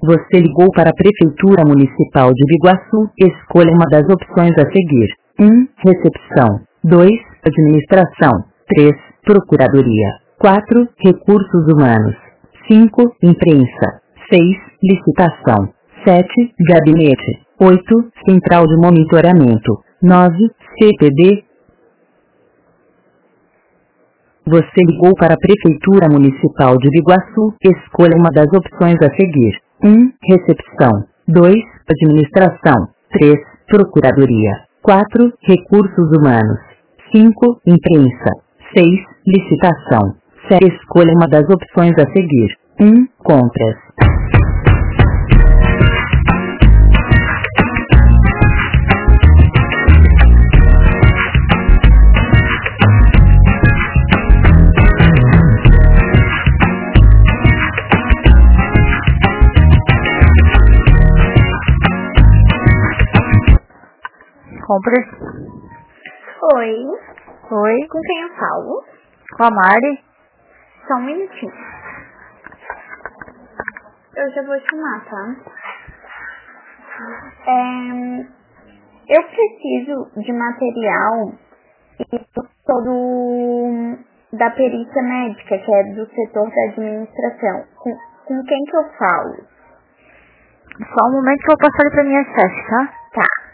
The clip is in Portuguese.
Você ligou para a Prefeitura Municipal de Biguaçu. Escolha uma das opções a seguir. 1. Recepção. 2. Administração. 3. Procuradoria. 4. Recursos humanos. 5. Imprensa. 6. Licitação. 7. Gabinete. 8. Central de monitoramento. 9. CPD. Você ligou para a Prefeitura Municipal de Biguaçu. Escolha uma das opções a seguir. 1. Recepção. 2. Administração. 3. Procuradoria. 4. Recursos humanos. 5. Imprensa. 6. Licitação. 7. Escolha uma das opções a seguir. 1. Compras. Compras. Oi. Oi. Com quem eu falo? Com a Mari. Só um minutinho. Eu já vou chamar, tá? Eu preciso de material e todo da perícia médica, que é do setor da administração. Com quem que eu falo? Só um momento que eu vou passar ele pra minha chefe, tá? Tá.